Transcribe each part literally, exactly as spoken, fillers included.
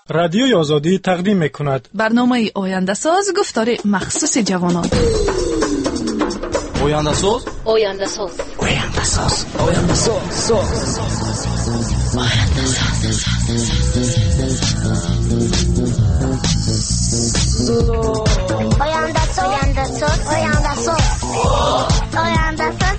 رادیوی آزادی تقدیم می‌کند برنامه آینده ساز گفتار مخصوص جوانان. آینده ساز آینده ساز آینده ساز آینده ساز آینده ساز آینده ساز آینده ساز آینده ساز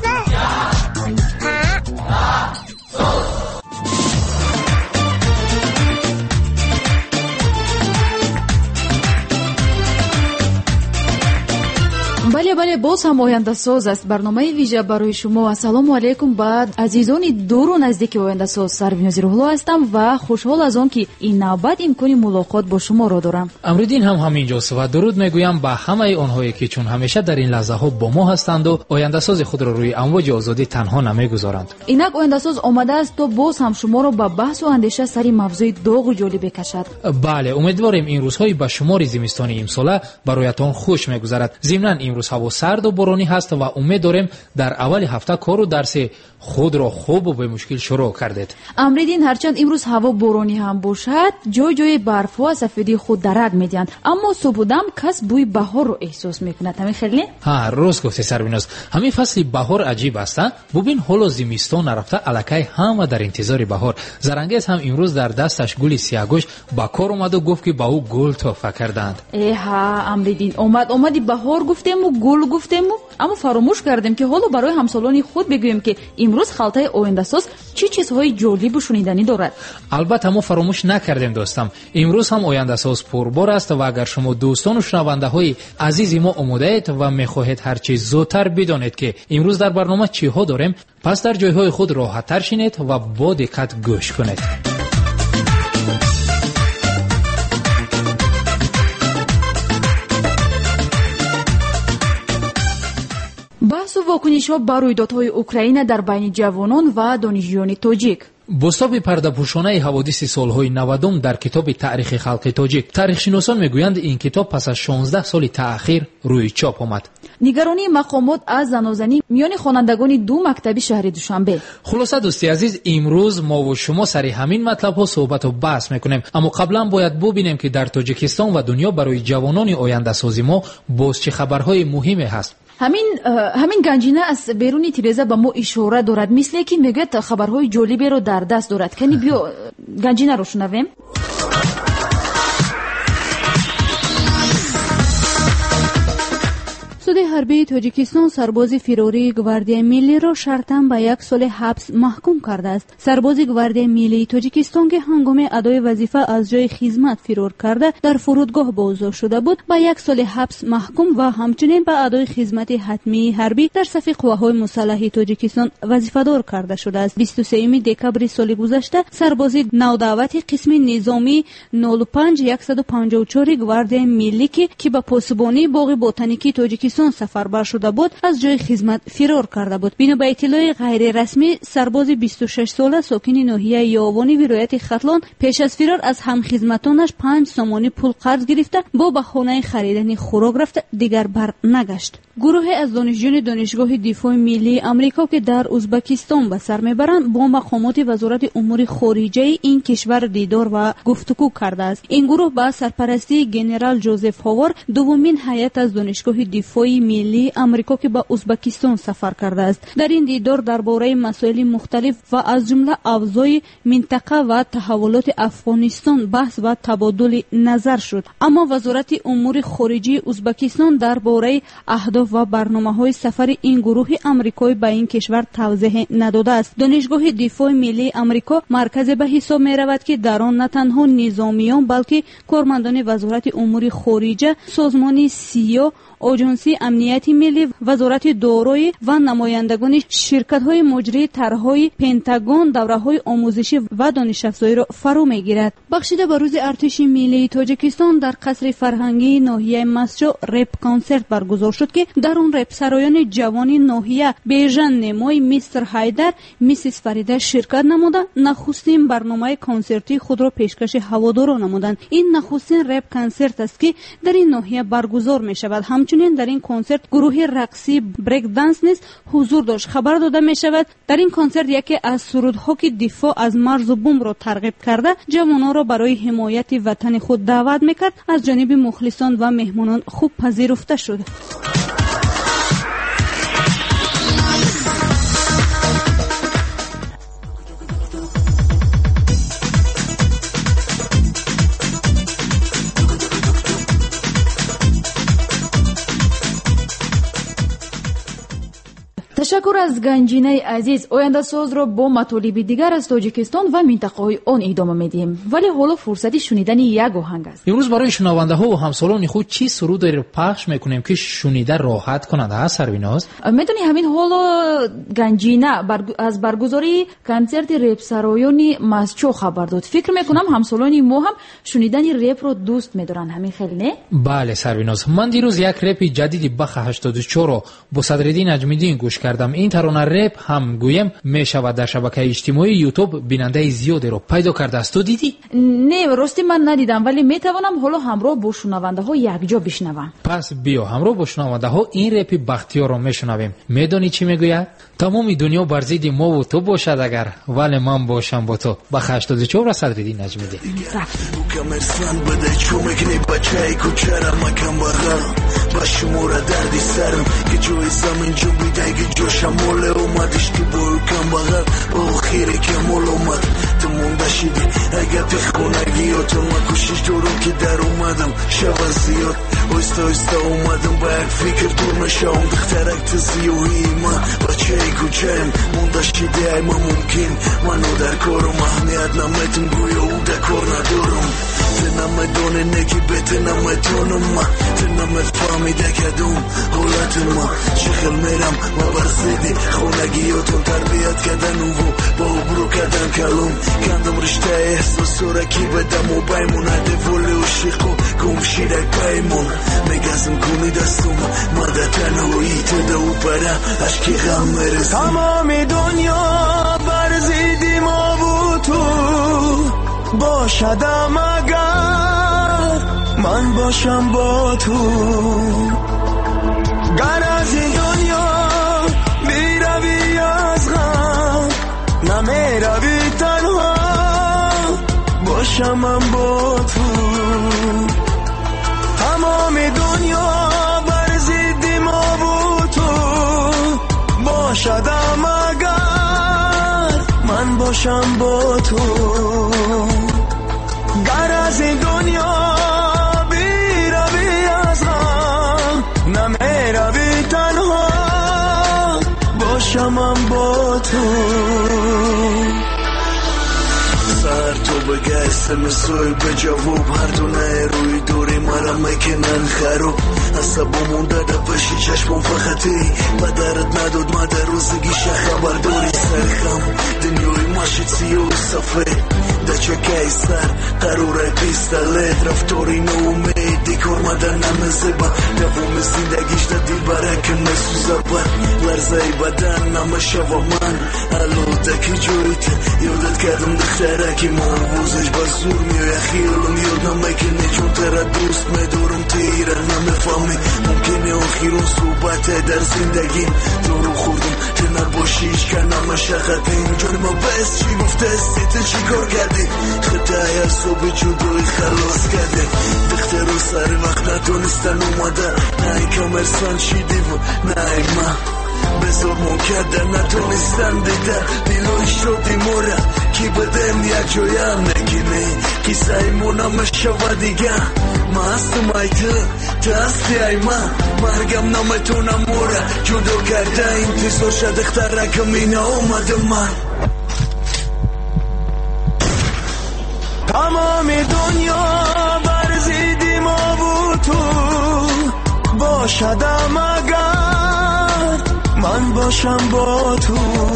بله بله باز هم آینده ساز است. برنامه ویژه برای شما. السلام علیکم بعد عزیزان دور و نزدیک آینده ساز. سرویناز روح‌الله هستم و خوشحال از آن که این نوبت امکان ملاقات با شما را دارم. امرودین هم همینجاست و درود میگویم به همه آنهایی که چون همیشه در این لحظه ها با ما هستند و آینده ساز خود را روی امواج آزادی تنها نمیگذارند. اینک آینده ساز آمده است تا باز هم شما را به بحث و اندیشه سری موضوع داغ و جالب بکشد. بله امیدواریم این روزهای به شمار زمستانی امساله برایتان خوش میگذرد. ضمن امروز هوا سرد و بارانی هست و امید داریم در اول هفته کار و درس خود را خوب و به مشکل شروع کردید. امریدین هرچند امروز هوا بارانی هم باشد جای جای برف و سفیدی خود درک میدهند، اما صبح و دم کس بوی بهار رو احساس میکند. همین خیلی ها روز گفتی سرویناز. همین فصل بهار عجیب است. ببین حالا زمستان نرفته الکی همه در انتظار بهار. زرنگیز هم امروز در دستش گل سیاه‌گوش با کار اومد و گفت که با او گل تحفه کردند. ایها امریدین اومد اومدی بهار گفتیم و گل گفتیم، اما فراموش کردیم که حالا برای همسالان خود بگوییم که امروز خلطه آینده ساز چه چیزهای جالب و شنیدنی دارد. البته ما فراموش نکردیم دوستم، امروز هم آینده ساز پربار است و اگر شما دوستان و شنونده های عزیز ما آماده اید و میخواهید هر چیز زودتر بدانید که امروز در برنامه چی ها داریم، پس در جایهای خود راحت تر شینید و با دقت گوش کنید. بحث و واکنش‌ها بر رویدادهای اوکراین در بین جوانان و دانشجویان تاجیک. بستاب پرده‌پوشانه حوادث سالهای نودم در کتاب تاریخ خلق تاجیک. تاریخ‌شناسان میگویند این کتاب پس از شانزده سال تأخیر روی چاپ آمد. نگرانی مقامات از زنازنی میان خوانندگان دو مکتب شهر دوشنبه. خلاصه دوستی عزیز امروز ما و شما سر همین مطلب ها صحبت و بحث میکنیم، اما قبلا باید ببینیم که در تاجیکستان و دنیا برای جوانان آینده سازی ما باز چه خبرهای مهمی هست. همین همین گنجینه از بیرون تلویزیون به ما اشاره دارد، مثل که میگه خبرهای جالبی رو در دست دارد. کنی بیا گنجینه رو شنویم. سود حربی تاجیکستان سرباز فراری گواردی ملی را شرطاً به یک سال حبس محکوم کرده است. سرباز گواردی ملی تاجیکستان که هنگام ادای وظیفه از جای خدمت فرار کرده در فرودگاه بازداشت شده بود، به یک سال حبس محکوم و همچنین به ادای خدمت حتمی حربی در صف قواهای مسلح تاجیکستان وظیفه‌دار کرده شده است. بیست و سوم دکبر سال گذشته سرباز نودعوت قسم نظامی نود و پنج صد و پنجاه و چهار گواردی ملی که به پاسبانی باغ بوتانیکی تاجیکستان سفربر شده بود از جای خدمت فرار کرده بود. بنا به اطلاع غیر رسمی سرباز بیست و شش ساله ساکن ناحیه یاوانی ولایت ختلان پیش از فرار از همخدمتانش پنج سامانی پول قرض گرفته با به خانه خریدن خوراک رفت، دیگر بر نگشت. گروهی از دانشجویان دانشگاه دفاع ملی آمریکا که در ازبکستان به سر میبرند با مقامات وزارت امور خارجه این کشور دیدار و گفتگو کرده است. این گروه با سرپرستی جنرال جوزف هاور دومین هیئت از دانشگاه دفاع ملی آمریکا که به ازبکستان سفر کرده است. در این دیدار درباره مسائل مختلف و از جمله اوضاع منطقه و تحولات افغانستان بحث و تبادل نظر شد، اما وزارت امور خارجه ازبکستان درباره اهداف و برنامه‌های سفر این گروه آمریکایی به این کشور توضیح نداده است. دانشگاه دفاع ملی آمریکا مرکز به حساب می‌رود که در آن نه تنها نظامیان بلکه کارمندان وزارت امور خارجه، سازمان سیا، آژانسی امنیتی ملی، وزارت دارایی و نمایندگان شرکت‌های مجری طرح‌های پنتاگون دوره‌های آموزشی و دانش افزایی را فرا می‌گیرد. بخشیده به روز ارتش ملی تاجیکستان در قصر فرهنگی ناحیه مسجد رپ کنسرت برگزار شد که در آن رپ سرایان جوان ناحیه بیژن نمای میستر هایدر، میسیس فریده شرکت نموده نخستین برنامه کنسرتی خود را پیشکش هواداران نمودند. این نخستین رپ کنسرت است که در این ناحیه برگزار می‌شود. همچنین در این کنسرت گروه رقصی بریک دنس نیز حضور داشت. خبر داده می شود در این کنسرت یکی از سرودها که دفاع از مرز و بوم را ترغیب کرده جوانان را برای حمایت وطن خود دعوت میکرد از جانب مخلصان و مهمانان خوب پذیرفته شد. تشکر از گنجینه عزیز. آینده ساز را با مطالب دیگر از تاجیکستان و منطقه‌های آن ادامه میدیم، ولی حالا فرصتی شنیدن یک آهنگ است. امروز برای شنونده ها و همسالان خود چی سرود را پخش میکنیم که شنیده راحت کنند؟ ها سرویناز میدونی همین حالا گنجینه برگ... از برگزاری کنسرت رپ سرایان مسچو خبر داد. فکر میکنم همسالان ما هم شنیدن رپ رو دوست میدارن. همین خیلی نه؟ بله سرویناز، من دیروز یک رپ جدید بخ هشتاد و چهار رو با صدرالدین نجمیدین گوش کردم. این ترانه رپ هم گویم میشود در شبکه اجتماعی یوتیوب بیننده زیادی رو پیدا کرده است. تو دیدی؟ نه راستی من ندیدم، ولی میتوانم حالا همراه با شنونده ها یک جا بشنوم. پس بیا همراه با شنونده ها این رپ بختیار رو میشنویم. میدونی چی میگوید؟ تمام دنیا بر ضد ما و تو باشد اگر ولی من باشم با تو. بخ هشتاد و چهار صدرالدین نجمیدین. باشموره دردی سرم که جوی زمین جو بیده که جوشم موله اومدش که بول کم بغل با خیره که مول اومد تو مونده شدی اگه پی خونگی ها تو من کشش دورم که در اومدم شب زیاد اوستا اوستا اومدم با یک فکر دور نشام دخترک تزیوهی من بچه ای کچهیم مونده شدی ای من ممکن منو در کارم اهمیت نمیتم گویا او در کار ندارم نمیدونه نگی بته نمیتونم من تو نمیفهمیده کدوم حالت ما چخل میرم و برزیدی خونگیاتون تربیت کردن و با برو کردن کلوم کندم رشته احساس و رکی بدم و بیمون هده ولی و شیخو گم شیرک بیمون میگزم کنی دستم مده تنهایی تده و بره عشقی غم میرسیم تمامی دنیا برزیدی ما و تو باشدم اگر من باشم با تو گر از این دنیا میروی از غم نمیروی تنها باشم من با تو تمام دنیا بر ضد ما و تو باشدم اگر من باشم با تو گر از این دنیا بیروی از غم نمیروی تنها باشم من با تو سر تو بگه اسم سوی به جواب هر دو نه روی دوری مرا میکنن خراب عصبا مونده در پشی چشمم فقطی بدرت نداد ما در روزگی خبر داری سرخم دنیای ماشید سیاه و سفید در چکه سر قراره پیستلت رفتاری نومیدی کار مدن نمزبا دوام زندگیش در دیل برکن مسوزه بر لرزه بدن نمشه و من الوده که جویت یادت کردم دختره که موزش با زور میای خیالم یاد نمیکنی چون تره دوست میدارم تیره نمیفهمی ممکنه آخیرون صحبت در زندگیم تو رو خوردم تو نباشیش که نمشه خطیم جان ما بس چی گفته سیت چی کار کردی خطای از صبح جدوی خلاص کرده دختر رو سر وقت نتونستن اومده نه کامرسان شیدی و نه ما بزار مون کردن نتونستن دیده دیلوی شدی موره کی بدم یک جویم نگینه کی سایمون هم شوا دیگه ما هستم ای تو تو هستی ای من مرگم نمیتونم موره جدا کرده انتظار شد اختره کمینه اومده من تمام دنیا بر ضد ما و تو باشدم اگر من باشم با تو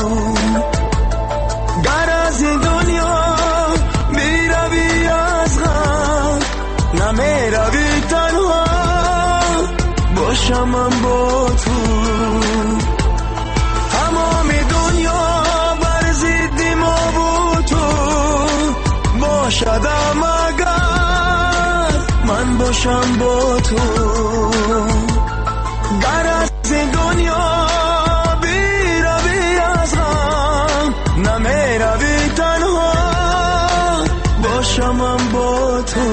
گر از این دنیا میروی از غم نمیروی تنها باشم من با تو تمام دنیا بر ضد ما و تو باشدم اگر من باشم با تو گر از دنیا بیروی از غم نمیروی تنها باشمم با تو.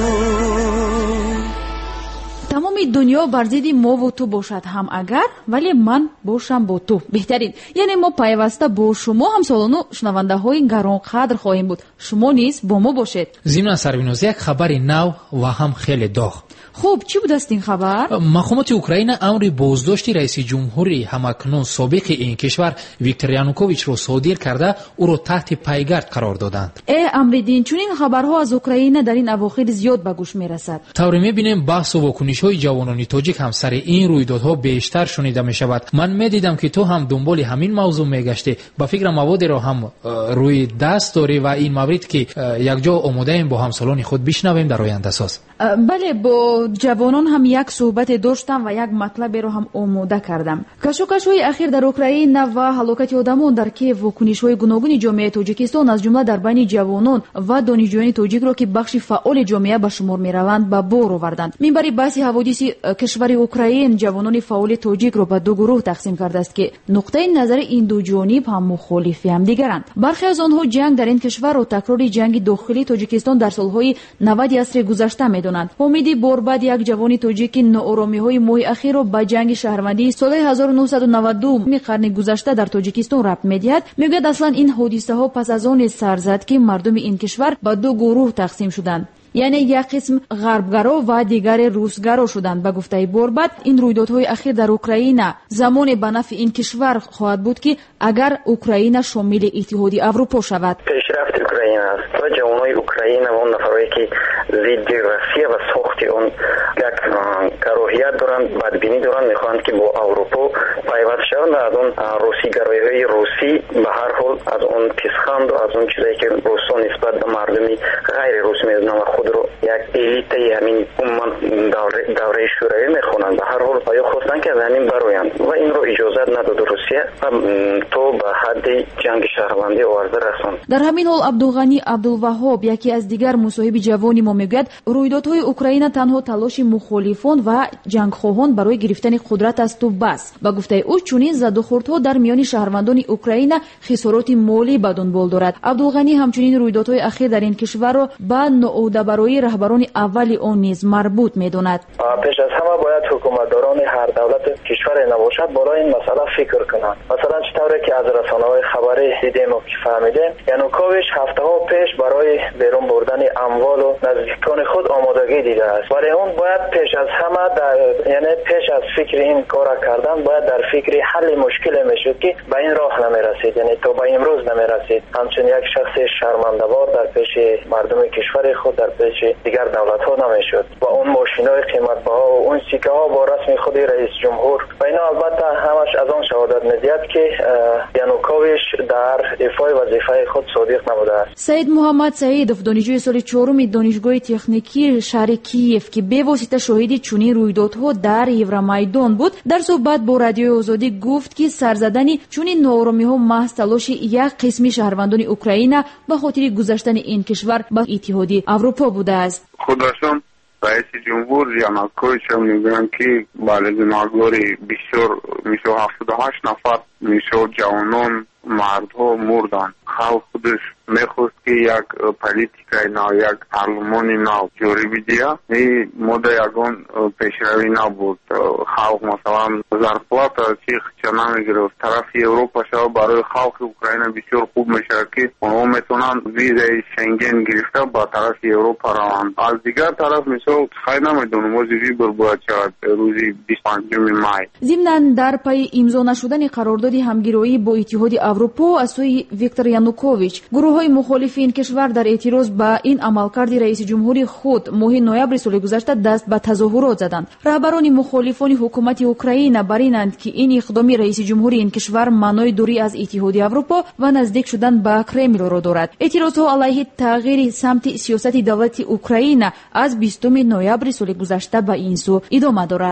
تمامی دنیا بر ضد ما و تو باشد هم اگر ولی من باشم با تو بهترین. یعنی ما پیوسته با شما هم سالانو شنونده های گرانقدر خواهیم بود. شما نیز با ما باشید. ضمن سربینوز یک خبر نو و هم خیلی داغ. خوب چی بود است این خبر؟ مقامات اوکراین امر بازداشت رئیس جمهوری همکنون سابق این کشور ویکتور یانوکوویچ را صادر کرده او را تحت پیگرد قرار دادند. ای امریدین چون این خبرها از اوکراین در این اواخر زیاد به گوش میرسد. طوری میبینیم بحث و واکنش های جوانان تاجیک هم سر این رویدادها بیشتر شنیده می شود. من میدیدم که تو هم دنبال همین موضوع میگشتی. با فکر مواد را هم روی دست داری و این مورد که یک جا آماده ایم با همسالان خود بشنویم در آینده ساز. بله با جوانان هم یک صحبت داشتم و یک مطلب رو هم آماده کردم. کشوکش‌های اخیر در اوکراین و هلاکت آدمان در کیف و واکنش‌های گوناگون جامعه تاجیکستان از جمله در بین جوانان و دانشجویان تاجیک را که بخش فعال جامعه به شمار می‌روند به بار آوردند. منبر بحث حوادث کشور اوکراین جوانان فعال تاجیک را به دو گروه تقسیم کرده است که نقطه نظر این دو جانب هم مخالف هم دیگرند. برخی از آنها جنگ در این کشور و تکرار جنگ داخلی تاجیکستان در سال‌های نود عصر گذشته می‌دانند. امید باربد یک جوان تاجیک ناآرامی‌های ماه اخیر را به جنگ شهروندی سال هزار و نهصد و نود و دو می قرن گذشته در تاجیکستان ربط می‌دهد. میگوید اصلا این حادثه‌ها پس از آن سر زد که مردم این کشور به دو گروه تقسیم شدند. یعنی یک قسم غربگرا و دیگر روسگرا شدند. به گفته باربد این رویدادهای اخیر در اوکراین زمان به نفع این کشور خواهد بود که اگر اوکراین شامل اتحاد اروپا شود. پیشرفت اوکراین است و جوانای اوکراین و اون نفرایی که ضد روسیه و ساخت اون یک کراهیت دارند بدبینی دارند میخواهند که با اروپا پیوست شوند و از اون روسیگرایی روسی به هر حال از اون پیشخند و از اون چیزایی که روسا نسبت به مردمی غیر روس میدونن خود رو یک الیت همین عموما دوره, دوره شوروی میخونن به هر حال آیا خواستن که از همین برایند و این رو اجازت نداد روسیه و تو به حد جنگ شهروندی آورده رساند. در همین حال عبدالغنی عبدالوهاب یکی از دیگر مصاحب جوانی ما میگوید رویدادهای اوکراین تنها تلاش مخالفان و جنگخواهان برای گرفتن قدرت است و بس. با گفته او چنین زدوخوردها در میان شهروندان اوکراین خسارات مالی به دنبال دارد. عبدالغنی همچنین رویدادهای اخیر در این کشور را به ناعوده برای رهبران اول آن نیز مربوط می‌داند. پیش از همه باید حکومتداران هر دولت کشور نباشد بالای این مسئله فکر کنند. مثلا چطوری که از رسانه‌های خبری دیدیم و فهمیدیم یانوکوویچ هفته‌ها پیش برای بیرون بردن اموال و نزدیکان خود آمادگی دیده است. ولی اون باید پیش از همه در یعنی پیش از فکر این کار کردن باید در فکر حل مشکل میشد که به این راه نمیرسید، یعنی تا به امروز نمیرسید. همچنین یک شخص شرمنده‌بار در پیش مردم کشور خود در پیش دیگر دولت ها نمیشد و اون ماشینای قیمت بها و اون سیکه ها با رسم خود رئیس جمهور و اینا البته همش از آن شهادت میدهد که یانوکوویچ در ایفای وظیفه خود صادق نبوده است. سید محمد سعیدов دانشجوی سال چهارم دانشگاه تکنیکی شهر کیف که به واسطه شاهد چنین رویدادها در یورومیدان بود در صحبت با رادیو آزادی گفت که سرزدن چنین ناآرامی‌ها محض تلاش یک قسم شهروندان اوکراین به خاطر گذشتن این کشور به اتحاد اروپا بوده است. خودشون رئیس جمهور یانوکوویچ هم میگن که بالای ناگوری بسیار میشه هفتاد و هشت نفر میشه جوانان مردها مردن. خلق خودش میخواست که یک پالیتیکای نو یک پارلمانی نو جوری بیدیا این مده یکون پیشروی نبود. خلق مثلا زرفلات چیخ چنان میگرفت طرف اروپا شو برای خلق اوکراین بسیار خوب میشه که اونها میتونن ویزای شنگن گرفته با طرف اروپا روند. از دیگر طرف میشه خیلی نمیدونم موزیجی برباید شد روزی بیست و پنجم مای. ضمناً در پی امضا نشدن قرارداد همگرایی با اتحاد اروپا از سوی ویکتور یانوکوویچ گروه‌های مخالف این کشور در اعتراض به این عملکرد رئیس جمهوری خود ماه نوامبر سال گذشته دست به تظاهرات زدند. رهبران مخالفان حکومت اوکراین بر اینند که این اقدام رئیس جمهوری این کشور معنای دوری از اتحاد اروپا و نزدیک شدن به کرمل را دارد. اعتراضها علیه تغییر سمت سیاست دولت اوکراین از بیستم نوامبر سال گذشته به این سو ادامه دارد.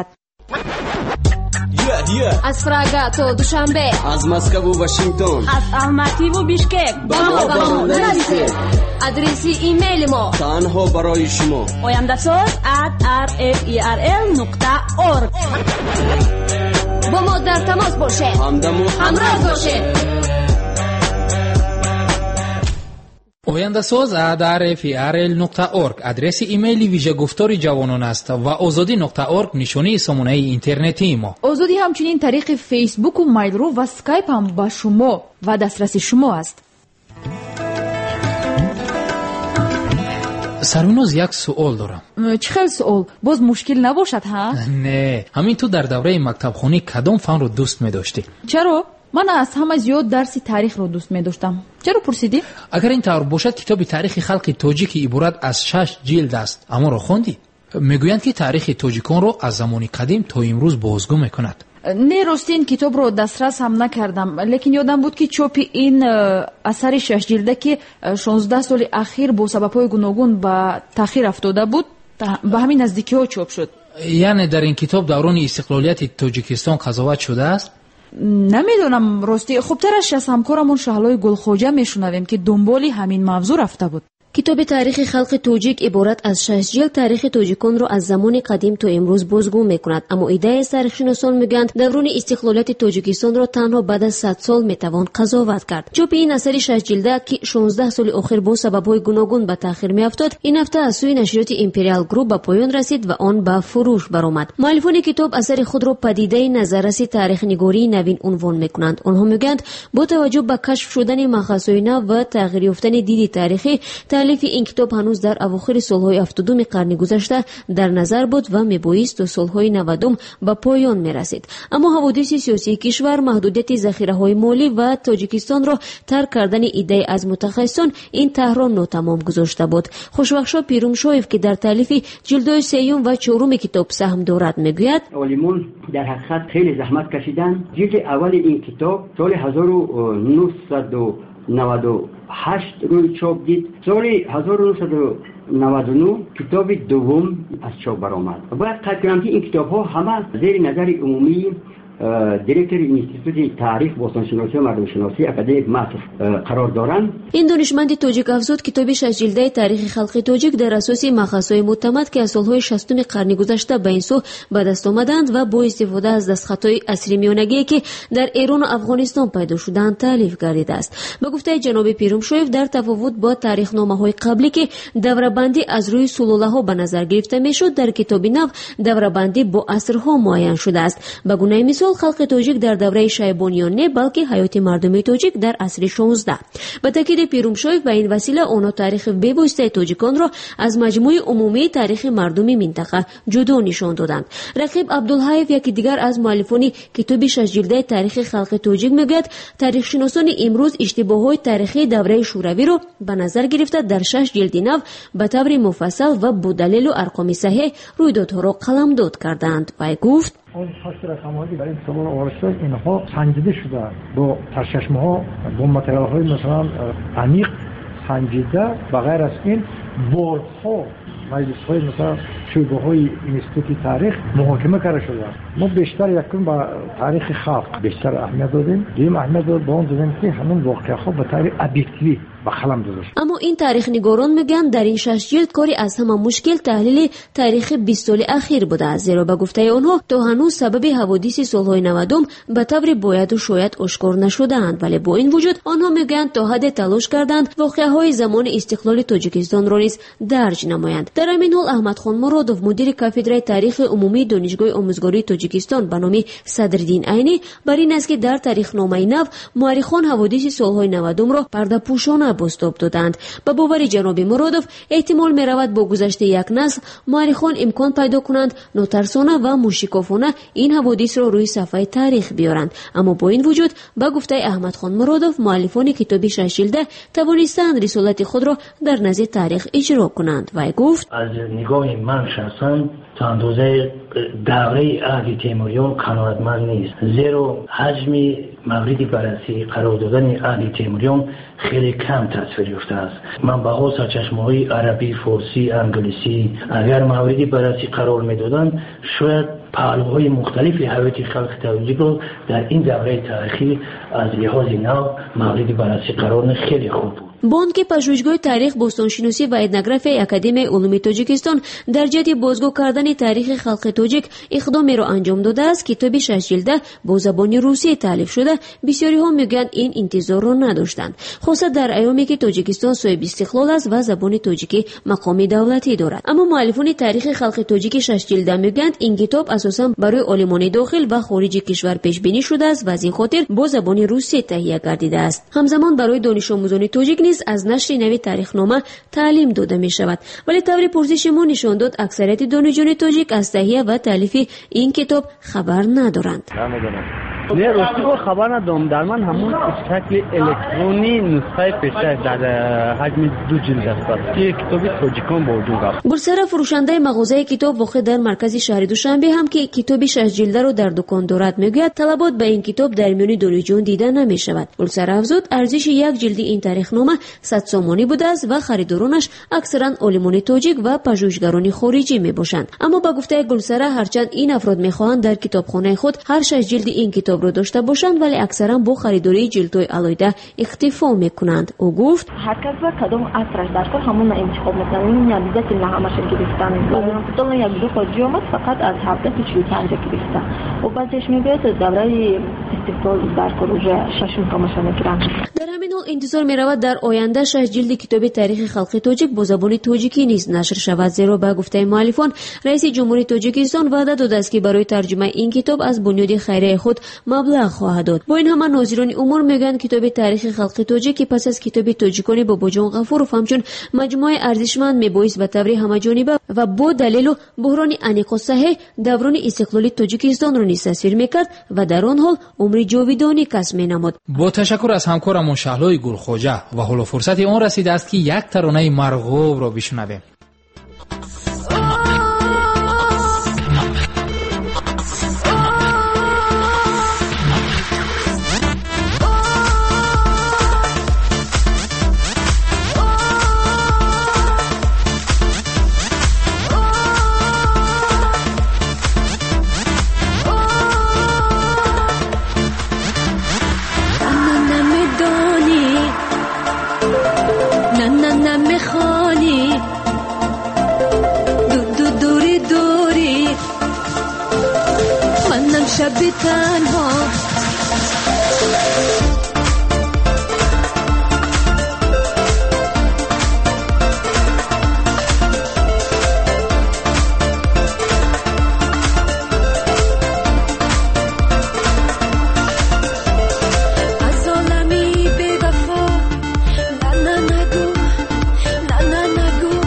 از پراگا تا دوشنبه، از مسکو و واشنگتن، از الماتی و بیشکک با ما با ما نرسید. ادرس ایمیل ما تنها برای شما oyandasos at r f e r l nokta org. با ما در تماس باشه، همدم و همراه باشه. ояндасоз at r f r l nuqta org адреси имейли вижа гуфтори ҷавонон аст ва озодӣ nuqta org нишонии сомонаи интернетии мо. озодӣ ҳамчунин тариқи фейсбуку майлру ва скайп ҳам ба шумо ва дастраси шумо аст. сарвиноз як суол дорам. чӣ хел суол? боз мушкил набошад ҳа? не, ҳамин ту дар давраи мактабхонӣ кадом фанро дӯст медоштӣ? чаро? ман аз ҳама зиёд дарси таърихро дӯст медоштам. чаро пурсидӣ? агар ин тавр бошад китоби таърихи халқи тоҷик ки иборат аз шаш ҷилд аст амонро хондӣ? мегӯянд ки таърихи тоҷиконро аз замони қадим то имрӯз бозгӯ мекунад. не рости ин китобро дастрас ҳам накардам, лекин ёдам буд ки чопи ин асари шашҷилда ки шонздаҳ соли ахир бо сабабҳои гуногун ба таъхир афтода буд ба ҳамин наздикиҳо чоп шуд. яъне дар ин китоб даврони истиқлолияти тоҷикистон қазоват шудааст? намедонам рости. хубтараш аз ҳамкорамон шаҳлои гулхоҷа мешунавем ки дунболи ҳамин мавзӯъ рафта буд. کتاب تاریخ خلق توجیک عبارت از شش جلد تاریخ توجیکان را از زمان قدیم تا امروز بازگو میکند، اما ایده تاریخ‌شناسان میگویند دوران استقلالیت تاجیکستان را تنها بعد از صد سال میتوان قضاوت کرد. چاپ این اثر شش جلده که شانزده سال اخیر با سبب‌های گوناگون به تأخیر میافتاد، این هفته از سوی نشریات امپریال گروپ به پایان رسید و آن به فروش برآمد. مؤلفان کتاب اثر خود را پدیده نظررس تاریخ نگاری نوین عنوان میکنند. آنها میگویند با توجه به کشف شدن مخاصهای نو و تغییر یافتن دید تاریخی، تالیف این کتاب هنوز در اواخر سالهای هفتادم قرن گذشته در نظر بود و میبایست تا سالهای نودم به پایان میرسید. اما حوادث سیاسی کشور، محدودیت ذخیره‌های مالی و تاجیکستان را ترک کردن ایده از متخصصان این طرح را ناتمام گذاشته بود. خوشبخشا پیرومشویف که در تالیف جلدهای سیوم و چهارم کتاب سهم دارد میگوید عالمون در حقیقت خیلی زحمت کشیدن. جلد اول این کتاب سال هزار و نهصد و نود و هشت روی چاپ دید. سال هزار و نهصد و نود و نه کتاب دوم از چاپ برآمد. باید قید کنم که این کتاب ها همه زیر نظر عمومی دیرکتور اینستیتوت تاریخ باستانشناسی و مردم شناسی اکادمیک مصر قرار دارند. این دانشمند تاجیک افزود کتاب شش جلده تاریخ خلق تاجیک در اساس مخاصهای معتمد که از سالهای شصتم قرن گذشته به این سو به دست آمدند و با استفاده از دستخطهای عصری میانگی که در ایران و افغانستان پیدا شدند تالیف گردیده است. به گفته جناب پیرومشویف در تفاوت با تاریخنامه‌های قبلی که دوره‌بندی از روی سلاله‌ها به نظر گرفته میشد، در کتاب نو دوره‌بندی با عصرها معین شده است. به گونه مثال خلق تاجیک در دوره شیبانیان نه بلکه حیات مردم تاجیک در عصر شانزده. به تاکید پیرومشویف به این وسیله آنها تاریخ بی‌واسطه تاجیکان را از مجموع عمومی تاریخ مردم منطقه جدا نشان دادند. رقیب عبدالحیف یکی دیگر از مؤلفان کتاب شش جلده تاریخ خلق تاجیک میگوید تاریخ شناسان امروز اشتباهات تاریخی دوره شوروی را به نظر گرفته در شش جلد نو به طور مفصل و با دلیل و ارقام صحیح رویدادها را قلمداد کردند. و گفت اون فصل رقم‌هایی برای این سوال آورده اینها سنجیده شده با سرچشمه‌ها با متریال‌های مثلا عمیق سنجیده. بغیر از این بارها مجلس‌های مثلا شوربه‌های اینستیتوت تاریخ محاکمه کرده شده. ما بیشتر یکم با تاریخ خلق بیشتر اهمیت دادیم. دیم اهمیت داد با اون دیدیم که همون واقعیت‌ها به طور ابجکتیو اما این تاریخ نگاران میگن در این شش جلد کاری از همه مشکل تحلیل تاریخ بیست سال اخیر بوده است، زیرا به گفته آنها تا هنوز سبب حوادث سالهای نودم به طور باید و شاید آشکار نشده‌اند، ولی با این وجود آنها میگن تا حد تلاش کردند واقعه‌های زمان استقلال تاجیکستان را نیز درج نمایند. در همین حال احمد خان مرادوف مدیر کافدرای تاریخ عمومی دانشگاه آموزگاری تاجیکستان به نام صدرالدین عینی بر این است که در تاریخنامه نو مورخان حوادث سالهای نودم را پرده‌پوشانه بازتاب دادند. با باور جناب مرادوف احتمال می رود با گذشت یک نسل مورخان امکان پیدا کنند ناترسانه و موشکافانه این حوادث را روی صفحه تاریخ بیارند، اما با این وجود با گفته احمد خان مرادوف مؤلفان کتاب شش جلده توانستند رسالت خود را در نزد تاریخ اجرا کنند. و گفت از نگاه من شخصا تا اندازه دوره عهد تیموریان قناعتمند نیست، زیرا حجم موردی بررسی قرار دادن عهد تیموریان خیلی کم تصویر یافته است. منبع‌ها سرچشمه‌های عربی، فارسی، انگلیسی اگر موردی بررسی قرار می‌دادند شاید پهلوهای مختلفی حیات خلق تاجیک را در این دوره تاریخی از لحاظ نو موردی بررسی قرار نه خیلی خوب بود. بانک پژوهشگاه تاریخ بوستانشناسی و اتنوگرافی اکادمی علوم تاجیکستان در جهت بازگو کردن تاریخ خلق تاجیک اقدامی را انجام داده است. کتاب شش جلده با زبان روسی تالیف شده. بسیاری ها میگویند این انتظار را نداشتند، خاصه در ایامی که تاجیکستان صاحب استقلال است و زبان تاجیکی مقام دولتی دارد. اما مؤلفان تاریخ خلق تاجیک شش جلده میگویند این کتاب اساسا برای عالمان داخل و خارج کشور پیش بینی شده است و از این خاطر با زبان روسی تهیه گردیده است. همزمان برای دانش آموزان تاجیک نیز از نشر نوی تاریخنامه تعلیم داده می شود. ولی طور پرسش ما نشان داد اکثریت دانشجویان تاجیک از تهیه و تالیف این کتاب خبر ندارند. نه راستی رو خبر ندارم. در من همون شکل الکترونی نسخه پیشتر در حجم دو جلد است که کتابی تاجیکان با وجود است. گلسره فروشنده مغازه کتاب واقع در مرکز شهر دوشنبه هم که کتاب شش جلده رو در دکان دارد میگوید طلبات به این کتاب در میان دانشجویان دیده نمی شود. گلسره افزود ارزش یک جلد این تاریخنامه صد سومانی بوده است و خریدارانش اکثرا عالمان تاجیک و پژوهشگران خارجی می باشند. اما با گفته گلسره هرچند این افراد میخواهند در کتابخانه خود هر شش جلد این کتاب رو داشته باشند ولی اکثرا با خریداری جلدهای علایده اکتفا میکنند. او گفت هر کس با کدام اثرش در کار همون انتخاب میکنه. این یادیده که نه همش گرفتن میکنن. تو یک دو خود جومت فقط از هفته تا چهل پنج گرفته. و بعدش میگه دوره استقلال در پروژه ششم کامش میگیرن. در همین حال انتظار میرود در آینده شش جلد کتاب تاریخ خلق تاجیک با زبان تاجیکی نیز نشر شود، زیرا با گفته مؤلفان رئیس جمهوری تاجیکستان وعده داده است که برای ترجمه این کتاب از بنیاد خیریه خود مبلغ خواهد داد. با این همه ناظران امور میگن کتاب تاریخ خلق تاجیک پس از کتاب تاجیکانی بابا جان غفورов همچون مجموعه ارزشمند میبایست به طور همه‌جانبه و با دلیل و بحران انیق و صحیح دوران استقلال تاجیکستان را نیز تصویر میکرد و در آن حال عمر جاودانی کسب مینمود. با تشکر از همکارمون شهلای گلخواجه و حالا فرصت اون رسیده است که یک ترانه مرغوب را بشنویم. شب تنها از عالمی بی وفا نه نه نگو نه نه نگو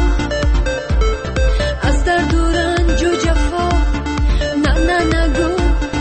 از درد و رنج و جفا نه نه نگو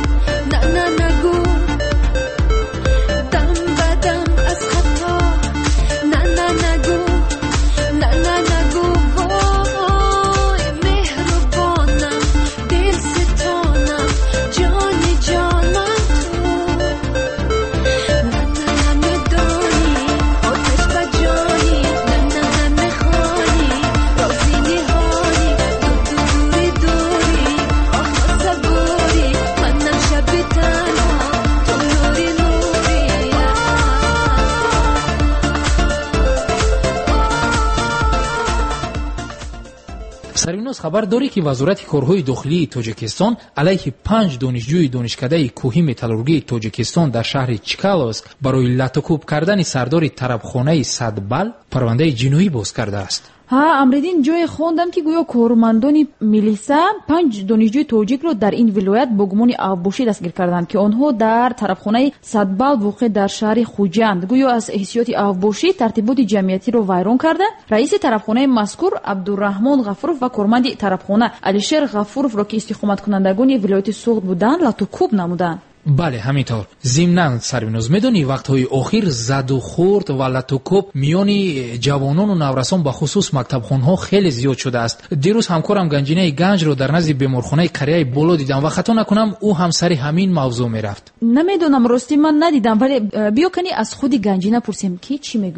سریناز خبر داری که وزارت کارهای داخلی تاجیکستان علیه پنج دانشجوی دانشکده کوهی متالورگی تاجیکستان در شهر چکالوسک برای لطوکوب کردن سردار طربخانه صدبل پرونده جنایی باز کرده است. ها امریدین جای خوندم که گویا کارمندان میلیسا پنج دانشجوی تاجیک رو در این ولایت با گمان آببوشی دستگیر کردند که آنها در طرفخانه صدبل واقع در شهر خوجند گویا از احسیات آببوشی ترتیبات جمعیتی رو ویران کرده. رئیس طرفخانه مذکور عبدالرحمن غفورов و کارمند طرفخانه علیشیر غفورov را که استخدامات کنندگان ولایت سوغد بودند لطوکوب نمودند. بله همینطور. ضمناً سربیناز میدونی وقتهای اخیر زد و خورد و لطوکوب میانی جوانان و نورسان به خصوص مکتبخانه‌ها خیلی زیاد شده است. دیروز همکارم گنجینه گنج رو در نزد بیمارخانه قریه بالا دیدم و خطا نکنم او هم سر همین موضوع میرفت. نمیدونم راستی من ندیدم ولی بیا کنی از خود گنجینه پرسیم که چی میگوید.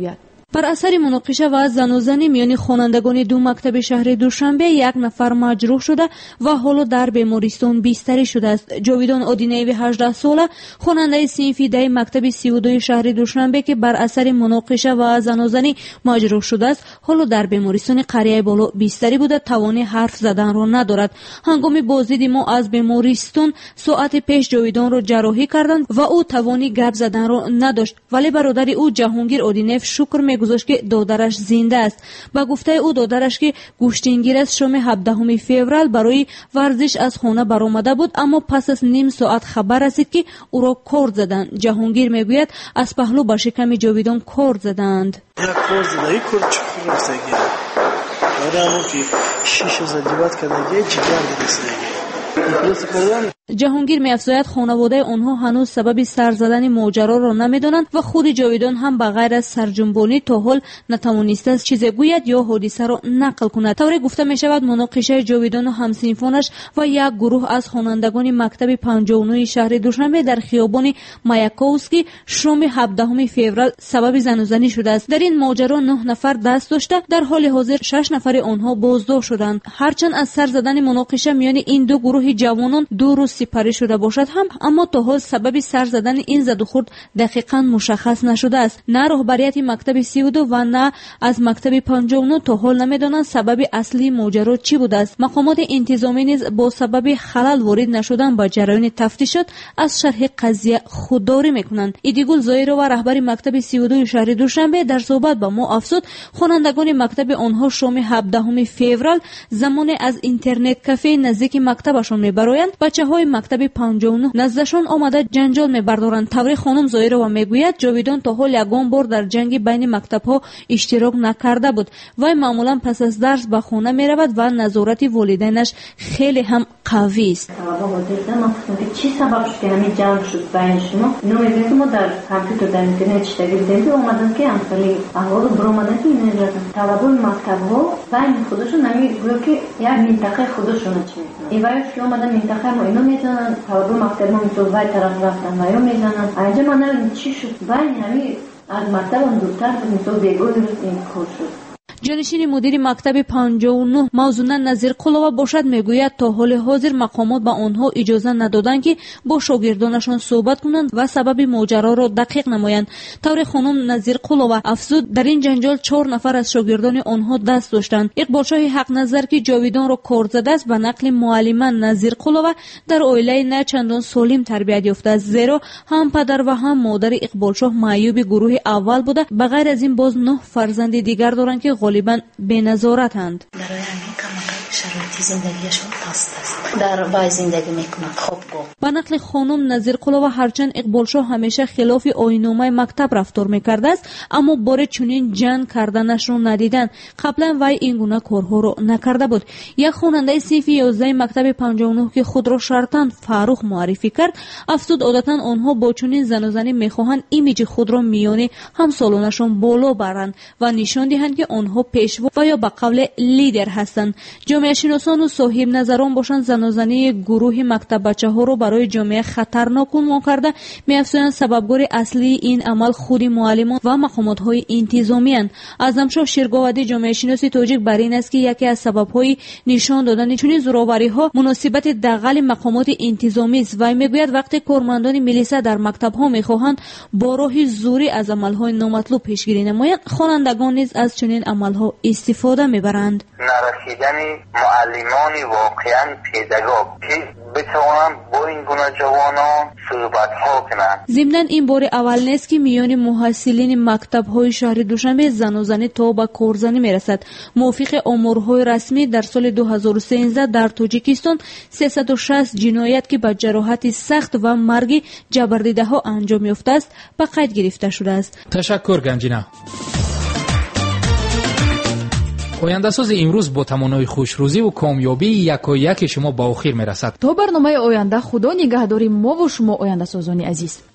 بر اثر مناقشه و زنوزنی میان خوانندگان دو مکتب شهر دوشنبه یک نفر مجروح شده و حالا در بیمارستان بستری شده است. جاویدان آدینوی هجده ساله خواننده صنف ده مکتب سی و دو شهر دوشنبه که بر اثر مناقشه و زنوزنی مجروح شده است حالا در بیمارستان قریه بالا بستری بوده، توان حرف زدن را ندارد. هنگام بازدید ما از بیمارستان ساعت پیش جاویدان را جراحی کردند و او توانی گپ زدن را نداشت، ولی برادر او جهانگیر آدینوی شکر میگذاشت که دادرش زنده است. با گفته او دادرش که گوشتینگیر است شام هفدهم فوریه برای ورزش از خانه برآمده بود، اما پس از نیم ساعت خبر رسید که او را کورد زدند. جهانگیر میگوید از پهلو بر شکم جاویدان کورد زدند. یک کورد زده، یک کورد چخور رفتگی بعد همون که شیش زدیبات کردگی جگر رسیدگی. جهانگیر می‌افزاید خانواده آنها هنوز سبب سر زدن ماجرا را نمی‌دانند و خود جاویدان هم بغیر از سرجنبانی تا حال نتوانسته است چیزی گوید یا حادثه را نقل کند. طوری گفته می‌شود مناقشه جاویدان و همسنفانش و یک گروه از خوانندگان مکتب پنجاه و نه شهر دوشنبه در خیابان مایاکوفسکی شام هفدهم فوریه سبب زنوزنی شده است. در این ماجرا نه نفر دست داشته، در حال حاضر شش نفر آنها بازداشت شدند. هرچند از سر زدن مناقشه میان این دو گروه جوانان دو روز سپری شده باشد هم، اما تا حال سبب سر زدن این زد و خورد دقیقاً مشخص نشده است. نه رهبریت مکتب سی و دو و نه از مکتب پنجاه و نه تا حال نمیدانند سبب اصلی ماجرا چی بوده است. مقامات انتظامی نیز با سبب خلل وارد نشدن با جریان تفتیشات از شرح قضیه خودداری میکنند. ایدیگول زایرو و رهبر مکتب سی و دو شهر دوشنبه در صحبت با ما افزود خوانندگان مکتب آنها شام هفدهم فوریه زمان از اینترنت کافه نزدیک مکتبشان میبرایند. بچه‌های مکتب پنجاه و نه نزدشان آمده جنجال میبردارند. طوری خانم زایرو میگوید جاویدان تا حال یگان بار در جنگ بین مکتب‌ها اشتراک نکرده بود و معمولا پس از درس به خانه میرود و نظارت والدینش خیلی هم قوی است. چی سبب شد که همین جنگ شد بین شما؟ اینو میگم ما در کامپیوتر در اینترنت چتگی دیدیم اومدن که امثالی احوال برآمدن که اینو نجاتن طلبان مکتب‌ها بین خودشون نمیگویند که یک منطقه خودشون چی ایوایش که اومدن منطقه ما اینو میزنن طلبان مکتب ما میتو وای طرف رفتن و یا میزنن اینجا من نمیدونم چی شد بین همین از مکتب اون دورتر بود میتو بیگو درست این کار شد. جانشین مدیر مکتب پنجاه و نه موضوعاً نظیر قلوه باشد میگوید تا حال حاضر مقامات به آنها اجازه ندادند که با شاگردانشان صحبت کنند و سبب ماجرا را دقیق نمایند. طور خانم نظیر قلوه افزود در این جنجال چهار نفر از شاگردان آنها دست داشتند. اقبال شاه حق نظر که جاویدان را کارد زده است به نقل معلمه نظیر قلوه در عائله نه چندان سالم تربیت یافته است، زیرا هم پدر و هم مادر اقبال شاه معیوب گروه اول بوده. بغیر از این باز نه فرزند دیگر دارند که غالباً بی‌نظارتند. برای همین کمک شرایط زندگیشون پست است. در وای زندگی میکنند. خوب گفت. به نقل خانم نظیر قلوه هرچند اقبال شاه همیشه خلاف آیین‌نامه مکتب رفتار میکرده است، اما بار چنین جنگ کردنش را ندیدند. قبلا وی این گونه کارها را نکرده بود. یک خواننده صنف یازده مکتب پنجاه و نه که خود را شرطاً فاروق معرفی کرد افزود عادتاً آنها با چنین زن و زنی میخواهند ایمیج خود را میان همسالانشان بالا برند و نشان دهند که آنها پیشوا و یا به قول لیدر هستند. جامعه شناسان و صاحب نظران باشند زن و زنی گروه مکتب بچه ها را برای جامعه خطرناک عنوان کرده می‌افزایند سببگار اصلی این عمل خود معلمان و مقامات های انتظامی اند. اعظمشاه شیرگاودی جامعه شناسی تاجیک بر این است که یکی از سبب‌های نشان دادن چنین زورآوری‌ها مناسبت دغل مقامات انتظامی است و میگوید وقتی کارمندان ملیسا در مکتب‌ها می‌خواهند با راه زوری از عمل‌های نامطلوب پیشگیری نمایند، خوانندگان نیز از چنین عمل‌ها استفاده می‌برند. نرسیدن معلمان واقعاً پیداگوگ که بتوانند با این گونه جوانان صحبت‌ها کنند. ضمناً این بار اول نیست که میان محصلین مکتب‌های شهر دوشنبه زن و زنی تا به کارزنی می‌رسد. موافق آمارهای رسمی در سال دو هزار و سیزده در تاجیکستان سیصد و شصت جنایت که با جراحت سخت و مرگ جبردیده‌ها انجام یافته است به قید گرفته شده است. تشکر گنجینا. آینده‌ساز امروز با تمنای خوشروزی و کامیابی یکایک شما با آخر میرسد. تا برنامه آینده خدا نگهداری ما و شما آینده‌سازان عزیز.